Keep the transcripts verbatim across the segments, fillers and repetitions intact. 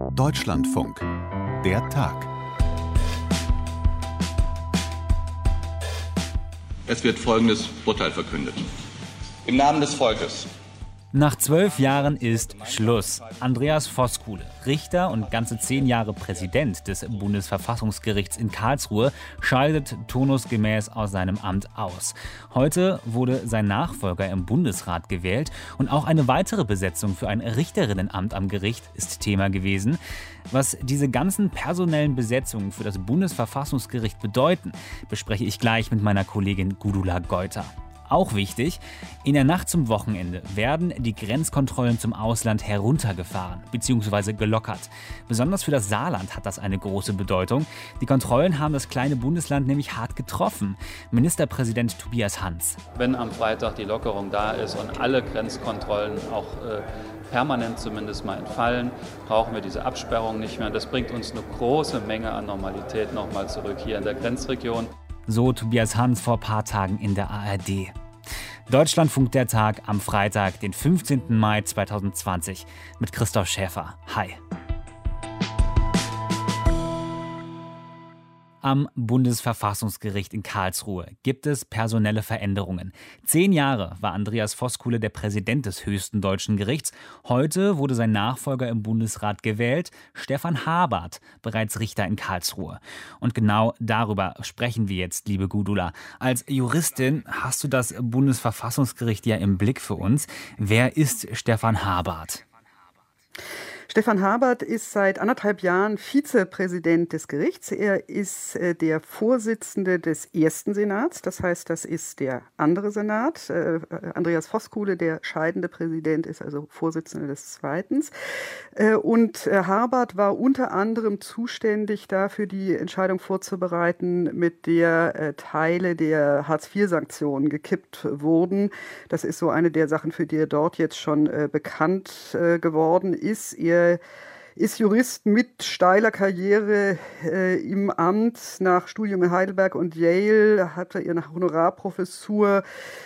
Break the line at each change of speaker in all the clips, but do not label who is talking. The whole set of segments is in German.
Deutschlandfunk. Der Tag.
Es wird folgendes Urteil verkündet. Im Namen des Volkes.
Nach zwölf Jahren ist Schluss. Andreas Voskuhle, Richter und ganze zehn Jahre Präsident des Bundesverfassungsgerichts in Karlsruhe, scheidet turnusgemäß aus seinem Amt aus. Heute wurde sein Nachfolger im Bundesrat gewählt und auch eine weitere Besetzung für ein Richterinnenamt am Gericht ist Thema gewesen. Was diese ganzen personellen Besetzungen für das Bundesverfassungsgericht bedeuten, bespreche ich gleich mit meiner Kollegin Gudula Geuter. Auch wichtig, in der Nacht zum Wochenende werden die Grenzkontrollen zum Ausland heruntergefahren bzw. gelockert. Besonders für das Saarland hat das eine große Bedeutung. Die Kontrollen haben das kleine Bundesland nämlich hart getroffen. Ministerpräsident Tobias Hans.
Wenn am Freitag die Lockerung da ist und alle Grenzkontrollen auch äh, permanent zumindest mal entfallen, brauchen wir diese Absperrung nicht mehr. Das bringt uns eine große Menge an Normalität nochmal zurück hier in der Grenzregion.
So Tobias Hans vor ein paar Tagen in der A R D. Deutschlandfunk der Tag am Freitag, den fünfzehnten Mai zweitausendzwanzig mit Christoph Schäfer. Hi. Am Bundesverfassungsgericht in Karlsruhe gibt es personelle Veränderungen. Zehn Jahre war Andreas Voskuhle der Präsident des höchsten deutschen Gerichts. Heute wurde sein Nachfolger im Bundesrat gewählt, Stefan Habart, bereits Richter in Karlsruhe. Und genau darüber sprechen wir jetzt, liebe Gudula. Als Juristin hast du das Bundesverfassungsgericht ja im Blick für uns. Wer ist Stefan Habart?
Stefan Habart ist seit anderthalb Jahren Vizepräsident des Gerichts. Er ist äh, der Vorsitzende des ersten Senats, das heißt, das ist der andere Senat. Äh, Andreas Voskuhle, der scheidende Präsident, ist also Vorsitzender des zweiten. Äh, und äh, Habart war unter anderem zuständig dafür, die Entscheidung vorzubereiten, mit der äh, Teile der Hartz vier Sanktionen gekippt wurden. Das ist so eine der Sachen, für die er dort jetzt schon äh, bekannt äh, geworden ist. Er ist Jurist mit steiler Karriere äh, im Amt. Nach Studium in Heidelberg und Yale hatte er eine Honorarprofessur.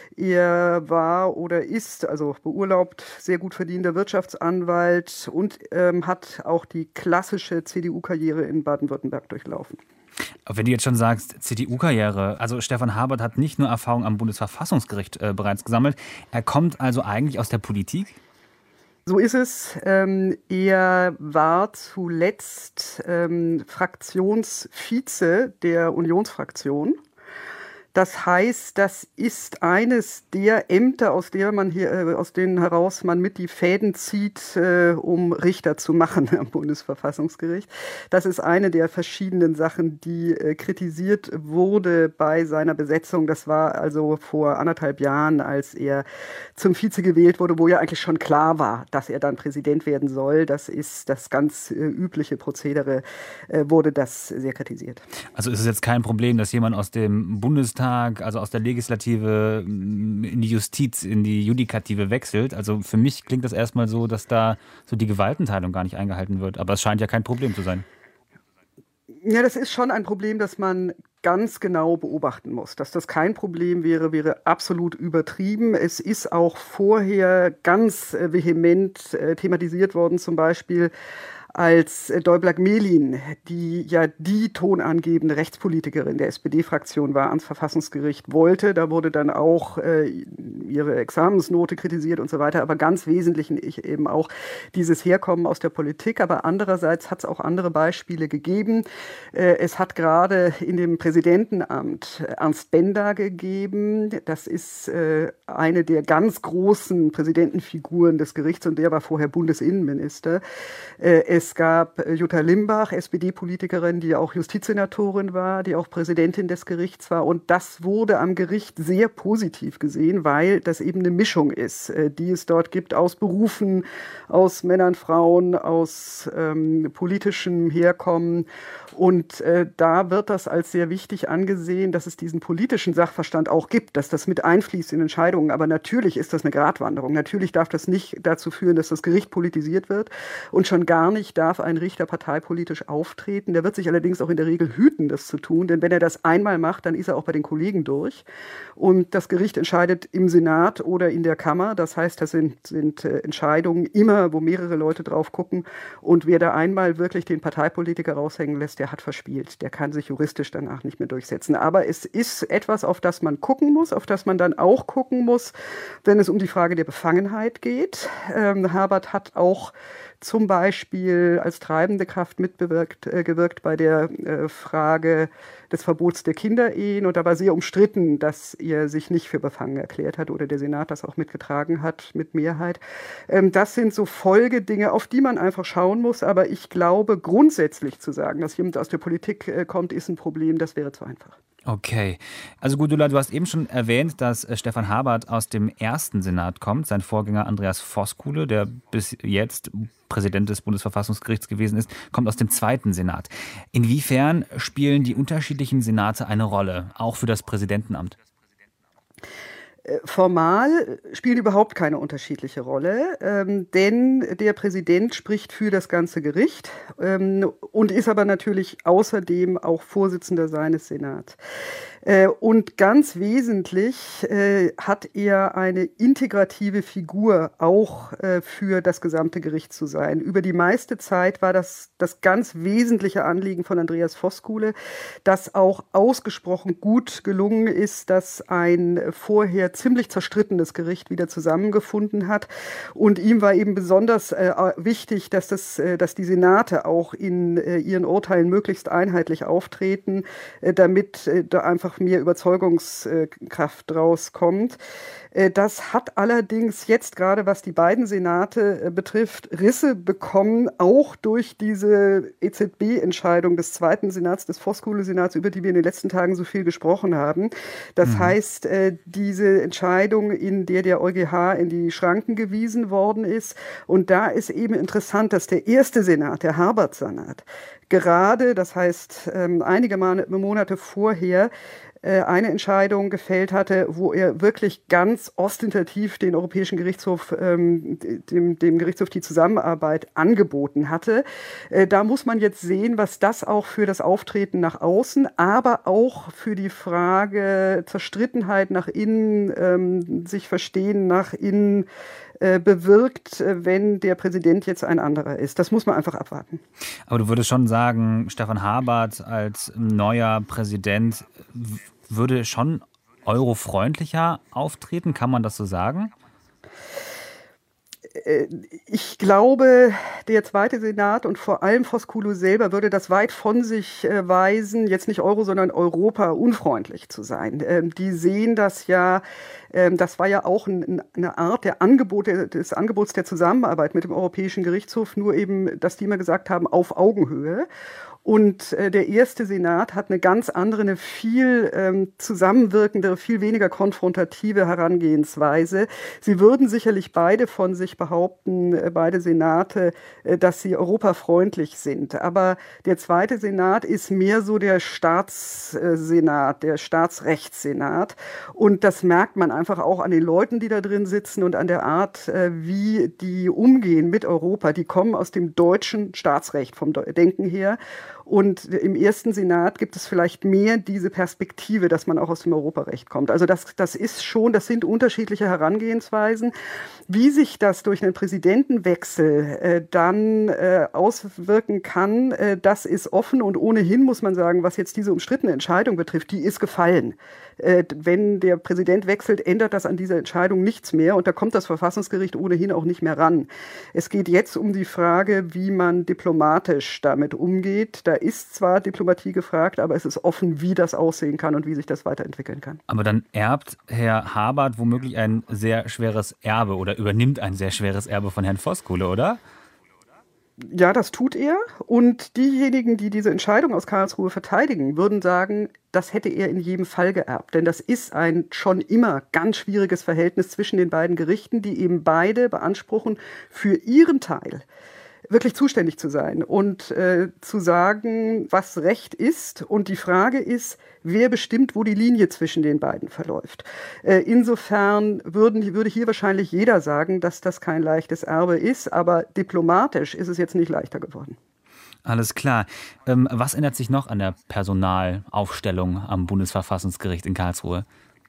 Er war oder ist, also beurlaubt, sehr gut verdienter Wirtschaftsanwalt und ähm, hat auch die klassische C D U-Karriere in Baden-Württemberg durchlaufen.
Wenn du jetzt schon sagst, C D U-Karriere, also Stefan Habart hat nicht nur Erfahrung am Bundesverfassungsgericht äh, bereits gesammelt, er kommt also eigentlich aus der Politik?
So ist es. Ähm, er war zuletzt ähm, Fraktionsvize der Unionsfraktion. Das heißt, das ist eines der Ämter, aus der man hier, äh, aus denen heraus man mit die Fäden zieht, äh, um Richter zu machen am Bundesverfassungsgericht. Das ist eine der verschiedenen Sachen, die äh, kritisiert wurde bei seiner Besetzung. Das war also vor anderthalb Jahren, als er zum Vize gewählt wurde, wo ja eigentlich schon klar war, dass er dann Präsident werden soll. Das ist das ganz äh, übliche Prozedere, äh, wurde das sehr kritisiert.
Also ist es jetzt kein Problem, dass jemand aus dem Bundestag, also aus der Legislative in die Justiz, in die Judikative wechselt. Also für mich klingt das erstmal so, dass da so die Gewaltenteilung gar nicht eingehalten wird. Aber es scheint ja kein Problem zu sein.
Ja, das ist schon ein Problem, das man ganz genau beobachten muss. Dass das kein Problem wäre, wäre absolut übertrieben. Es ist auch vorher ganz vehement äh, thematisiert worden, zum Beispiel als Däubler-Gmelin, die ja die tonangebende Rechtspolitikerin der S P D-Fraktion war, ans Verfassungsgericht wollte. Da wurde dann auch äh, ihre Examensnote kritisiert und so weiter. Aber ganz wesentlich eben auch dieses Herkommen aus der Politik. Aber andererseits hat es auch andere Beispiele gegeben. Äh, es hat gerade in dem Präsidentenamt Ernst Benda gegeben. Das ist äh, eine der ganz großen Präsidentenfiguren des Gerichts und der war vorher Bundesinnenminister. Äh, Es gab Jutta Limbach, S P D-Politikerin, die auch Justizsenatorin war, die auch Präsidentin des Gerichts war. Und das wurde am Gericht sehr positiv gesehen, weil das eben eine Mischung ist, die es dort gibt aus Berufen, aus Männern, Frauen, aus ähm, politischem Herkommen. Und äh, da wird das als sehr wichtig angesehen, dass es diesen politischen Sachverstand auch gibt, dass das mit einfließt in Entscheidungen. Aber natürlich ist das eine Gratwanderung. Natürlich darf das nicht dazu führen, dass das Gericht politisiert wird und schon gar nicht Natürlich darf ein Richter parteipolitisch auftreten. Der wird sich allerdings auch in der Regel hüten, das zu tun. Denn wenn er das einmal macht, dann ist er auch bei den Kollegen durch. Und das Gericht entscheidet im Senat oder in der Kammer. Das heißt, das sind, sind Entscheidungen immer, wo mehrere Leute drauf gucken. Und wer da einmal wirklich den Parteipolitiker raushängen lässt, der hat verspielt. Der kann sich juristisch danach nicht mehr durchsetzen. Aber es ist etwas, auf das man gucken muss, auf das man dann auch gucken muss, wenn es um die Frage der Befangenheit geht. Ähm, Habert hat auch zum Beispiel als treibende Kraft mitgewirkt äh, gewirkt bei der äh, Frage des Verbots der Kinderehen. Und da war sehr umstritten, dass er sich nicht für befangen erklärt hat oder der Senat das auch mitgetragen hat mit Mehrheit. Ähm, das sind so Folgedinge, auf die man einfach schauen muss. Aber ich glaube, grundsätzlich zu sagen, dass jemand aus der Politik äh, kommt, ist ein Problem. Das wäre zu einfach.
Okay. Also Gudula, du hast eben schon erwähnt, dass äh, Stefan Habert aus dem ersten Senat kommt. Sein Vorgänger Andreas Voskuhle, der bis jetzt Präsident des Bundesverfassungsgerichts gewesen ist, kommt aus dem zweiten Senat. Inwiefern spielen die unterschiedlichen Senate eine Rolle, auch für das Präsidentenamt?
Formal spielt überhaupt keine unterschiedliche Rolle, ähm, denn der Präsident spricht für das ganze Gericht ähm, und ist aber natürlich außerdem auch Vorsitzender seines Senats. Äh, und ganz wesentlich äh, hat er eine integrative Figur auch äh, für das gesamte Gericht zu sein. Über die meiste Zeit war das das ganz wesentliche Anliegen von Andreas Voskuhle, das auch ausgesprochen gut gelungen ist, dass ein vorher ziemlich zerstrittenes Gericht wieder zusammengefunden hat. Und ihm war eben besonders äh, wichtig, dass, das, äh, dass die Senate auch in äh, ihren Urteilen möglichst einheitlich auftreten, äh, damit äh, da einfach mehr Überzeugungskraft draus kommt. Das hat allerdings jetzt gerade, was die beiden Senate betrifft, Risse bekommen, auch durch diese E Z B-Entscheidung des zweiten Senats, des Voskuhle-Senats, über die wir in den letzten Tagen so viel gesprochen haben. Das mhm. heißt, diese Entscheidung, in der der EuGH in die Schranken gewiesen worden ist. Und da ist eben interessant, dass der erste Senat, der Habert-Senat, gerade, das heißt einige Monate vorher, eine Entscheidung gefällt hatte, wo er wirklich ganz ostentativ den Europäischen Gerichtshof, ähm, dem, dem Gerichtshof die Zusammenarbeit angeboten hatte. Äh, da muss man jetzt sehen, was das auch für das Auftreten nach außen, aber auch für die Frage Zerstrittenheit nach innen, ähm, sich verstehen nach innen, äh, bewirkt, wenn der Präsident jetzt ein anderer ist. Das muss man einfach abwarten.
Aber du würdest schon sagen, Stefan Habert als neuer Präsident würde schon eurofreundlicher auftreten? Kann man das so sagen?
Ich glaube, der zweite Senat und vor allem Voskuhle selber würde das weit von sich weisen, jetzt nicht Euro, sondern Europa unfreundlich zu sein. Die sehen das ja, das war ja auch eine Art der Angebote, des Angebots der Zusammenarbeit mit dem Europäischen Gerichtshof, nur eben, dass die immer gesagt haben, auf Augenhöhe. Und äh, der erste Senat hat eine ganz andere, eine viel ähm, zusammenwirkendere, viel weniger konfrontative Herangehensweise. Sie würden sicherlich beide von sich behaupten, äh, beide Senate, äh, dass sie europafreundlich sind. Aber der zweite Senat ist mehr so der Staatssenat, der Staatsrechtssenat. Und das merkt man einfach auch an den Leuten, die da drin sitzen und an der Art, äh, wie die umgehen mit Europa. Die kommen aus dem deutschen Staatsrecht, vom Denken her. Und im ersten Senat gibt es vielleicht mehr diese Perspektive, dass man auch aus dem Europarecht kommt. Also das, das ist schon, das sind unterschiedliche Herangehensweisen. Wie sich das durch einen Präsidentenwechsel äh, dann äh, auswirken kann, äh, das ist offen. Und ohnehin muss man sagen, was jetzt diese umstrittene Entscheidung betrifft, die ist gefallen. Äh, wenn der Präsident wechselt, ändert das an dieser Entscheidung nichts mehr. Und da kommt das Verfassungsgericht ohnehin auch nicht mehr ran. Es geht jetzt um die Frage, wie man diplomatisch damit umgeht. Da ist zwar Diplomatie gefragt, aber es ist offen, wie das aussehen kann und wie sich das weiterentwickeln kann.
Aber dann erbt Herr Habert womöglich ein sehr schweres Erbe oder übernimmt ein sehr schweres Erbe von Herrn Voskuhle, oder?
Ja, das tut er. Und diejenigen, die diese Entscheidung aus Karlsruhe verteidigen, würden sagen, das hätte er in jedem Fall geerbt. Denn das ist ein schon immer ganz schwieriges Verhältnis zwischen den beiden Gerichten, die eben beide beanspruchen, für ihren Teil wirklich zuständig zu sein und äh, zu sagen, was Recht ist. Und die Frage ist, wer bestimmt, wo die Linie zwischen den beiden verläuft. Äh, insofern würden, würde hier wahrscheinlich jeder sagen, dass das kein leichtes Erbe ist, aber diplomatisch ist es jetzt nicht leichter geworden.
Alles klar. Ähm, was ändert sich noch an der Personalaufstellung am Bundesverfassungsgericht in Karlsruhe?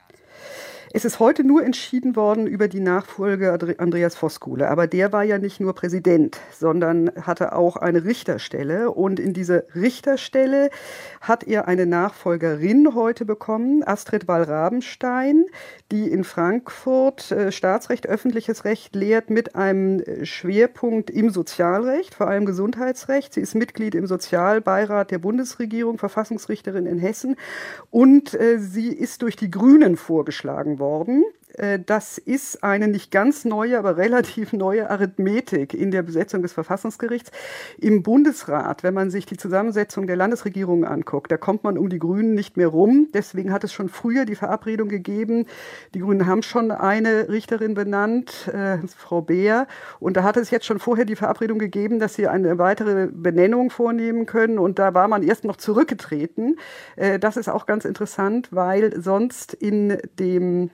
Es ist heute nur entschieden worden über die Nachfolge Andreas Voskuhle. Aber der war ja nicht nur Präsident, sondern hatte auch eine Richterstelle. Und in diese Richterstelle hat er eine Nachfolgerin heute bekommen, Astrid Wall-Rabenstein, die in Frankfurt äh, Staatsrecht, öffentliches Recht lehrt mit einem Schwerpunkt im Sozialrecht, vor allem Gesundheitsrecht. Sie ist Mitglied im Sozialbeirat der Bundesregierung, Verfassungsrichterin in Hessen. Und äh, sie ist durch die Grünen vorgeschlagen worden. worden. Das ist eine nicht ganz neue, aber relativ neue Arithmetik in der Besetzung des Verfassungsgerichts. Im Bundesrat, wenn man sich die Zusammensetzung der Landesregierungen anguckt, da kommt man um die Grünen nicht mehr rum. Deswegen hat es schon früher die Verabredung gegeben. Die Grünen haben schon eine Richterin benannt, äh, Frau Beer. Und da hat es jetzt schon vorher die Verabredung gegeben, dass sie eine weitere Benennung vornehmen können. Und da war man erst noch zurückgetreten. Äh, das ist auch ganz interessant, weil sonst in dem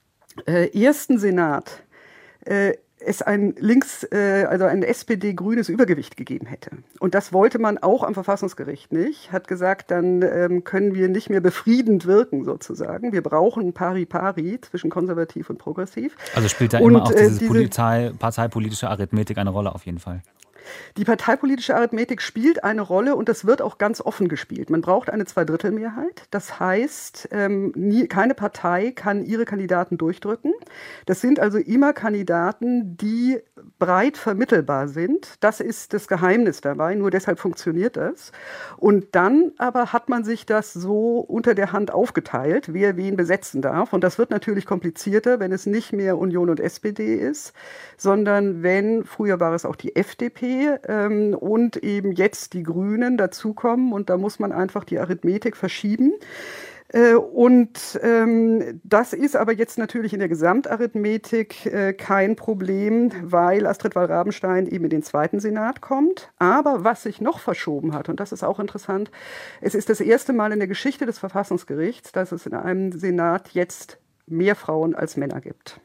Äh, ersten Senat äh, es ein links, äh, also ein S P D-grünes Übergewicht gegeben hätte. Und das wollte man auch am Verfassungsgericht nicht. Hat gesagt, dann ähm, können wir nicht mehr befriedend wirken sozusagen. Wir brauchen Pari-Pari zwischen konservativ und progressiv.
Also spielt da
und,
immer auch
äh,
diese,
diese
Polizei, parteipolitische Arithmetik eine Rolle auf jeden Fall.
Die parteipolitische Arithmetik spielt eine Rolle und das wird auch ganz offen gespielt. Man braucht eine Zweidrittelmehrheit. Das heißt, ähm, nie, keine Partei kann ihre Kandidaten durchdrücken. Das sind also immer Kandidaten, die breit vermittelbar sind. Das ist das Geheimnis dabei. Nur deshalb funktioniert das. Und dann aber hat man sich das so unter der Hand aufgeteilt, wer wen besetzen darf. Und das wird natürlich komplizierter, wenn es nicht mehr Union und S P D ist, sondern wenn, früher war es auch die F D P, ähm, und eben jetzt die Grünen dazukommen und da muss man einfach die Arithmetik verschieben. Äh, und ähm, das ist aber jetzt natürlich in der Gesamtarithmetik äh, kein Problem, weil Astrid Wall-Rabenstein eben in den zweiten Senat kommt. Aber was sich noch verschoben hat, und das ist auch interessant, es ist das erste Mal in der Geschichte des Verfassungsgerichts, dass es in einem Senat jetzt mehr Frauen als Männer gibt.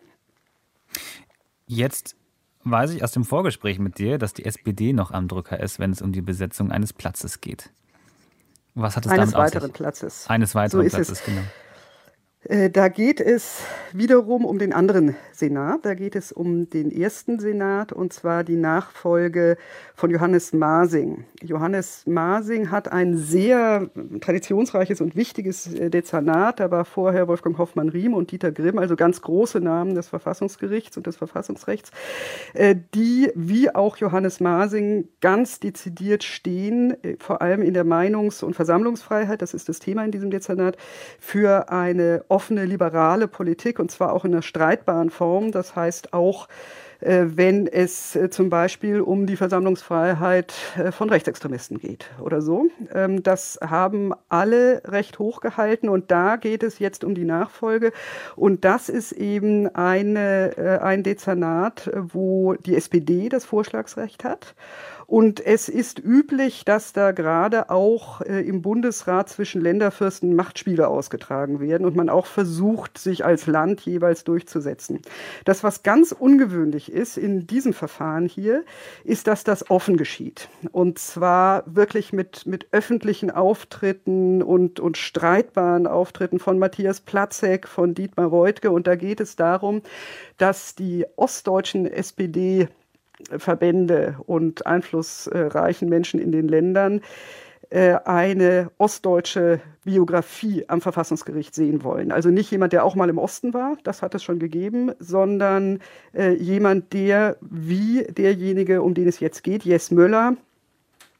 Jetzt weiß ich aus dem Vorgespräch mit dir, dass die S P D noch am Drücker ist, wenn es um die Besetzung eines Platzes geht. Was hat es
Eines
damit auf
weiteren
sich?
Platzes.
Eines weiteren
So ist
Platzes,
es.
genau.
Da geht es wiederum um den anderen Senat. Da geht es um den ersten Senat, und zwar die Nachfolge von Johannes Masing. Johannes Masing hat ein sehr traditionsreiches und wichtiges Dezernat. Da war vorher Wolfgang Hoffmann-Riem und Dieter Grimm, also ganz große Namen des Verfassungsgerichts und des Verfassungsrechts, die, wie auch Johannes Masing, ganz dezidiert stehen, vor allem in der Meinungs- und Versammlungsfreiheit, das ist das Thema in diesem Dezernat, für eine offene, liberale Politik, und zwar auch in einer streitbaren Form. Das heißt auch, äh, wenn es äh, zum Beispiel um die Versammlungsfreiheit äh, von Rechtsextremisten geht oder so. Ähm, das haben alle recht hochgehalten, und da geht es jetzt um die Nachfolge. Und das ist eben eine, äh, ein Dezernat, wo die S P D das Vorschlagsrecht hat. Und es ist üblich, dass da gerade auch äh, im Bundesrat zwischen Länderfürsten Machtspiele ausgetragen werden und man auch versucht, sich als Land jeweils durchzusetzen. Das, was ganz ungewöhnlich ist in diesem Verfahren hier, ist, dass das offen geschieht. Und zwar wirklich mit, mit öffentlichen Auftritten und, und streitbaren Auftritten von Matthias Platzek, von Dietmar Woidke. Und da geht es darum, dass die ostdeutschen S P D Verbände und einflussreichen Menschen in den Ländern äh, eine ostdeutsche Biografie am Verfassungsgericht sehen wollen. Also nicht jemand, der auch mal im Osten war, das hat es schon gegeben, sondern äh, jemand, der wie derjenige, um den es jetzt geht, Jes Möller,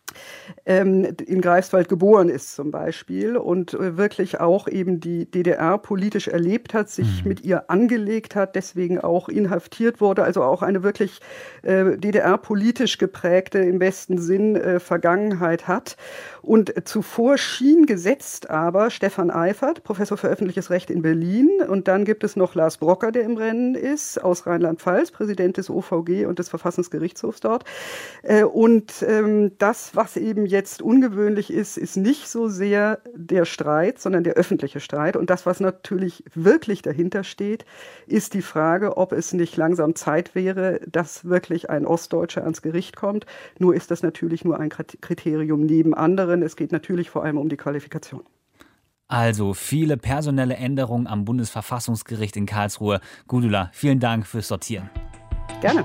ähm, in Greifswald geboren ist zum Beispiel und äh, wirklich auch eben die D D R politisch erlebt hat, sich mhm. mit ihr angelegt hat, deswegen auch inhaftiert wurde, also auch eine wirklich äh, D D R-politisch geprägte, im besten Sinn, äh, Vergangenheit hat. Und äh, zuvor schien gesetzt aber Stefan Eifert, Professor für öffentliches Recht in Berlin, und dann gibt es noch Lars Brocker, der im Rennen ist, aus Rheinland-Pfalz, Präsident des O V G und des Verfassungsgerichtshofs dort. Äh, und ähm, das, was eben jetzt ungewöhnlich ist, ist nicht so sehr der Streit, sondern der öffentliche Streit. Und das, was natürlich wirklich dahinter steht, ist die Frage, ob es nicht langsam Zeit wäre, dass wirklich ein Ostdeutscher ans Gericht kommt. Nur ist das natürlich nur ein Kriterium neben anderen. Es geht natürlich vor allem um die Qualifikation.
Also viele personelle Änderungen am Bundesverfassungsgericht in Karlsruhe. Gudula, vielen Dank fürs Sortieren.
Gerne.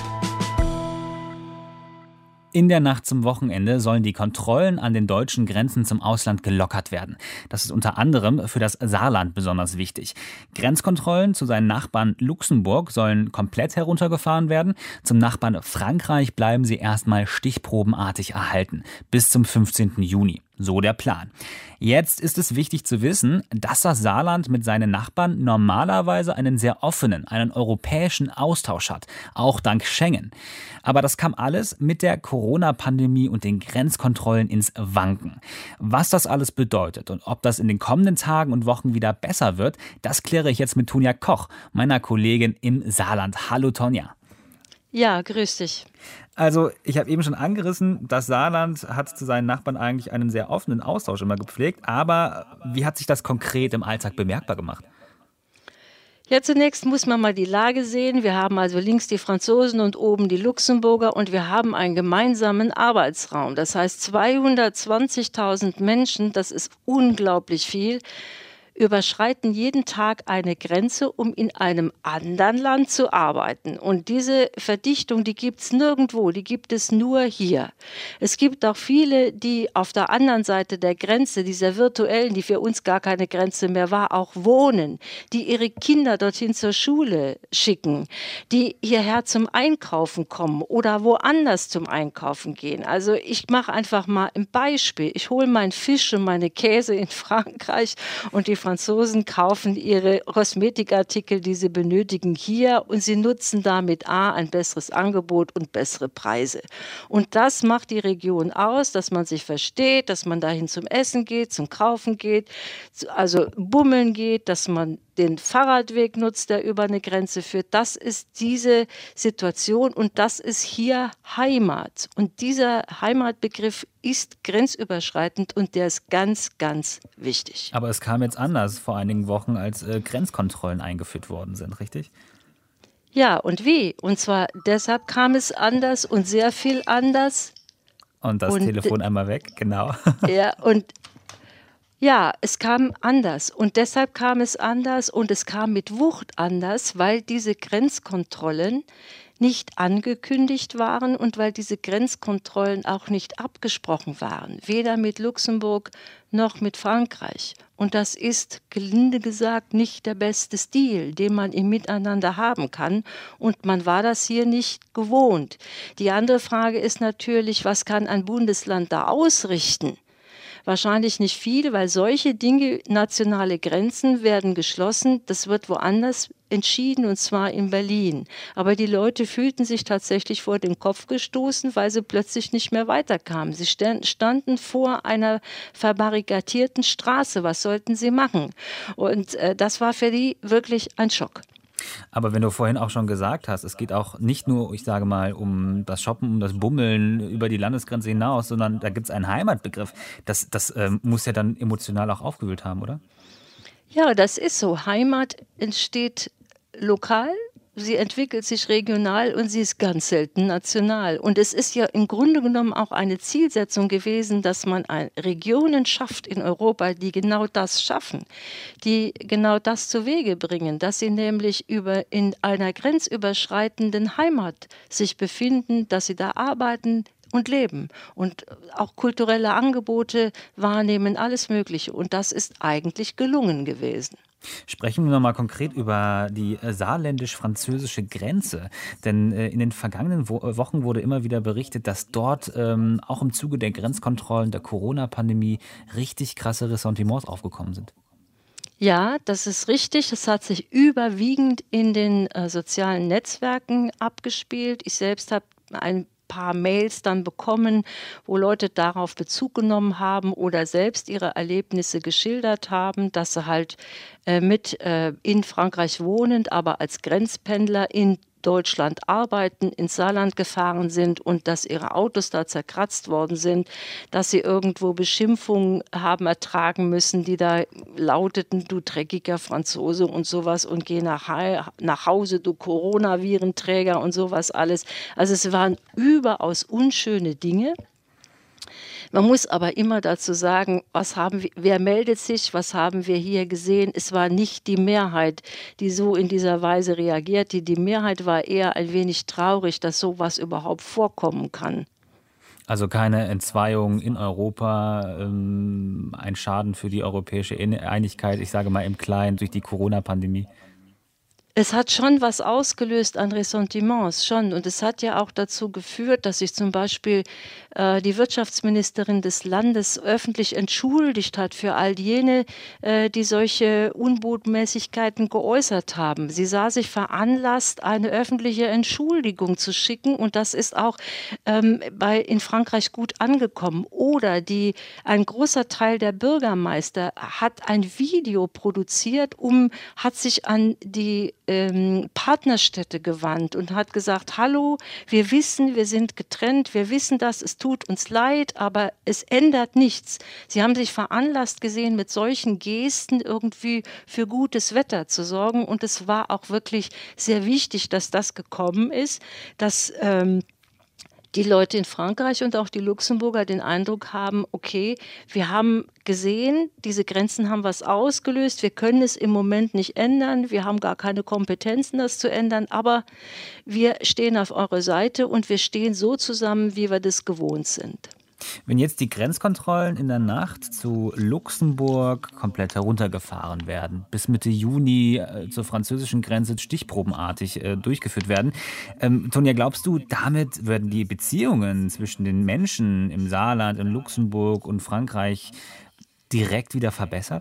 In der Nacht zum Wochenende sollen die Kontrollen an den deutschen Grenzen zum Ausland gelockert werden. Das ist unter anderem für das Saarland besonders wichtig. Grenzkontrollen zu seinen Nachbarn Luxemburg sollen komplett heruntergefahren werden. Zum Nachbarn Frankreich bleiben sie erstmal stichprobenartig erhalten. Bis zum fünfzehnten Juni. So der Plan. Jetzt ist es wichtig zu wissen, dass das Saarland mit seinen Nachbarn normalerweise einen sehr offenen, einen europäischen Austausch hat, auch dank Schengen. Aber das kam alles mit der Corona-Pandemie und den Grenzkontrollen ins Wanken. Was das alles bedeutet und ob das in den kommenden Tagen und Wochen wieder besser wird, das kläre ich jetzt mit Tonja Koch, meiner Kollegin im Saarland. Hallo Tonja.
Ja, grüß dich.
Also, ich habe eben schon angerissen, das Saarland hat zu seinen Nachbarn eigentlich einen sehr offenen Austausch immer gepflegt. Aber wie hat sich das konkret im Alltag bemerkbar gemacht?
Ja, zunächst muss man mal die Lage sehen. Wir haben also links die Franzosen und oben die Luxemburger und wir haben einen gemeinsamen Arbeitsraum. Das heißt, zweihundertzwanzigtausend Menschen, das ist unglaublich viel, überschreiten jeden Tag eine Grenze, um in einem anderen Land zu arbeiten. Und diese Verdichtung, die gibt es nirgendwo, die gibt es nur hier. Es gibt auch viele, die auf der anderen Seite der Grenze, dieser virtuellen, die für uns gar keine Grenze mehr war, auch wohnen, die ihre Kinder dorthin zur Schule schicken, die hierher zum Einkaufen kommen oder woanders zum Einkaufen gehen. Also ich mache einfach mal ein Beispiel. Ich hole meinen Fisch und meine Käse in Frankreich und die Franzosen kaufen ihre Kosmetikartikel, die sie benötigen, hier und sie nutzen damit A, ein besseres Angebot und bessere Preise. Und das macht die Region aus, dass man sich versteht, dass man dahin zum Essen geht, zum Kaufen geht, also bummeln geht, dass man den Fahrradweg nutzt, der über eine Grenze führt. Das ist diese Situation und das ist hier Heimat. Und dieser Heimatbegriff ist grenzüberschreitend und der ist ganz, ganz wichtig.
Aber es kam jetzt anders vor einigen Wochen, als äh, Grenzkontrollen eingeführt worden sind, richtig?
Ja, und wie? Und zwar deshalb kam es anders und sehr viel anders.
Und das und, Telefon einmal weg, genau.
Ja, und Ja, es kam anders und deshalb kam es anders und es kam mit Wucht anders, weil diese Grenzkontrollen nicht angekündigt waren und weil diese Grenzkontrollen auch nicht abgesprochen waren, weder mit Luxemburg noch mit Frankreich. Und das ist, gelinde gesagt, nicht der beste Stil, den man im Miteinander haben kann. Und man war das hier nicht gewohnt. Die andere Frage ist natürlich, was kann ein Bundesland da ausrichten? Wahrscheinlich nicht viel, weil solche Dinge, nationale Grenzen werden geschlossen. Das wird woanders entschieden, und zwar in Berlin. Aber die Leute fühlten sich tatsächlich vor den Kopf gestoßen, weil sie plötzlich nicht mehr weiterkamen. Sie standen vor einer verbarrikadierten Straße. Was sollten sie machen? Und äh, das war für die wirklich ein Schock.
Aber wenn du vorhin auch schon gesagt hast, es geht auch nicht nur, ich sage mal, um das Shoppen, um das Bummeln über die Landesgrenze hinaus, sondern da gibt es einen Heimatbegriff. Das, das ähm, muss ja dann emotional auch aufgewühlt haben, oder?
Ja, das ist so. Heimat entsteht lokal, sie entwickelt sich regional und sie ist ganz selten national. Und es ist ja im Grunde genommen auch eine Zielsetzung gewesen, dass man Regionen schafft in Europa, die genau das schaffen, die genau das zu Wege bringen, dass sie nämlich über in einer grenzüberschreitenden Heimat sich befinden, dass sie da arbeiten und leben und auch kulturelle Angebote wahrnehmen, alles Mögliche. Und das ist eigentlich gelungen gewesen.
Sprechen wir nochmal konkret über die äh, saarländisch-französische Grenze. Denn äh, in den vergangenen Wo- Wochen wurde immer wieder berichtet, dass dort ähm, auch im Zuge der Grenzkontrollen der Corona-Pandemie richtig krasse Ressentiments aufgekommen sind.
Ja, das ist richtig. Es hat sich überwiegend in den äh, sozialen Netzwerken abgespielt. Ich selbst habe ein paar Mails dann bekommen, wo Leute darauf Bezug genommen haben oder selbst ihre Erlebnisse geschildert haben, dass sie halt äh, mit äh, in Frankreich wohnend, aber als Grenzpendler in Deutschland arbeiten, ins Saarland gefahren sind und dass ihre Autos da zerkratzt worden sind, dass sie irgendwo Beschimpfungen haben ertragen müssen, die da lauteten, du dreckiger Franzose und sowas und geh nach, Ha- nach Hause, du Coronavirenträger und sowas alles. Also es waren überaus unschöne Dinge. Man muss aber immer dazu sagen, was haben wir, wer meldet sich, was haben wir hier gesehen? Es war nicht die Mehrheit, die so in dieser Weise reagierte. Die Mehrheit war eher ein wenig traurig, dass sowas überhaupt vorkommen kann.
Also keine Entzweiung in Europa, ähm, ein Schaden für die europäische Einigkeit, ich sage mal im Kleinen, durch die Corona-Pandemie.
Es hat schon was ausgelöst an Ressentiments, schon. Und es hat ja auch dazu geführt, dass sich zum Beispiel äh, die Wirtschaftsministerin des Landes öffentlich entschuldigt hat für all jene, äh, die solche Unbotmäßigkeiten geäußert haben. Sie sah sich veranlasst, eine öffentliche Entschuldigung zu schicken. Und das ist auch ähm, bei, in Frankreich gut angekommen. Oder die, ein großer Teil der Bürgermeister hat ein Video produziert, um, hat sich an die ähm, Partnerstädte gewandt und hat gesagt, hallo, wir wissen, wir sind getrennt, wir wissen das, es tut uns leid, aber es ändert nichts. Sie haben sich veranlasst gesehen, mit solchen Gesten irgendwie für gutes Wetter zu sorgen und es war auch wirklich sehr wichtig, dass das gekommen ist, dass ähm, die Leute in Frankreich und auch die Luxemburger den Eindruck haben, okay, wir haben gesehen, diese Grenzen haben was ausgelöst, wir können es im Moment nicht ändern, wir haben gar keine Kompetenzen, das zu ändern, aber wir stehen auf eurer Seite und wir stehen so zusammen, wie wir das gewohnt sind.
Wenn jetzt die Grenzkontrollen in der Nacht zu Luxemburg komplett heruntergefahren werden, bis Mitte Juni äh, zur französischen Grenze stichprobenartig äh, durchgeführt werden, ähm, Tonja, glaubst du, damit werden die Beziehungen zwischen den Menschen im Saarland, in Luxemburg und Frankreich direkt wieder verbessert?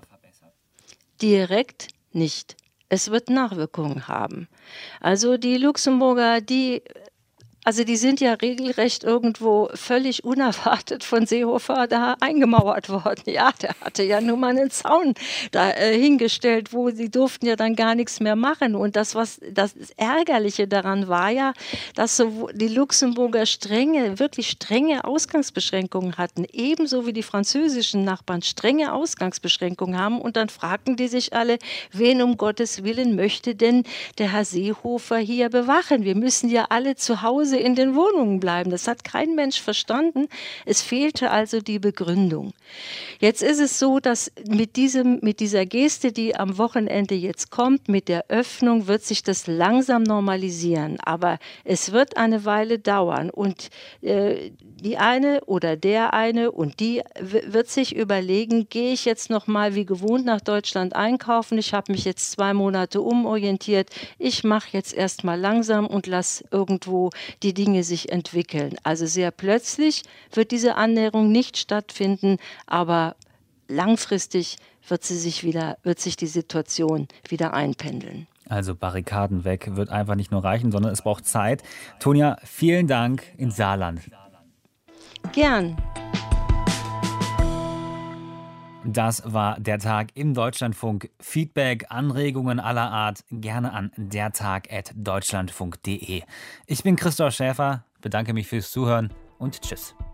Direkt nicht. Es wird Nachwirkungen haben. Also die Luxemburger, die Also die sind ja regelrecht irgendwo völlig unerwartet von Seehofer da eingemauert worden. Ja, der hatte ja nur mal einen Zaun da äh, hingestellt, wo sie durften ja dann gar nichts mehr machen. Und das, was das Ärgerliche daran war ja, dass so die Luxemburger strenge, wirklich strenge Ausgangsbeschränkungen hatten, ebenso wie die französischen Nachbarn strenge Ausgangsbeschränkungen haben. Und dann fragten die sich alle, wen um Gottes Willen möchte denn der Herr Seehofer hier bewachen? Wir müssen ja alle zu Hause in den Wohnungen bleiben. Das hat kein Mensch verstanden. Es fehlte also die Begründung. Jetzt ist es so, dass mit diesem, mit dieser Geste, die am Wochenende jetzt kommt, mit der Öffnung, wird sich das langsam normalisieren. Aber es wird eine Weile dauern. Und äh, die eine oder der eine und die w- wird sich überlegen, gehe ich jetzt noch mal wie gewohnt nach Deutschland einkaufen? Ich habe mich jetzt zwei Monate umorientiert. Ich mache jetzt erst mal langsam und lasse irgendwo die Dinge sich entwickeln. Also sehr plötzlich wird diese Annäherung nicht stattfinden, aber langfristig wird sie sich wieder, wird sich die Situation wieder einpendeln.
Also Barrikaden weg wird einfach nicht nur reichen, sondern es braucht Zeit. Tonja, vielen Dank ins Saarland.
Gern.
Das war der Tag im Deutschlandfunk. Feedback, Anregungen aller Art gerne an dertag at deutschlandfunk punkt de. Ich bin Christoph Schäfer, bedanke mich fürs Zuhören und tschüss.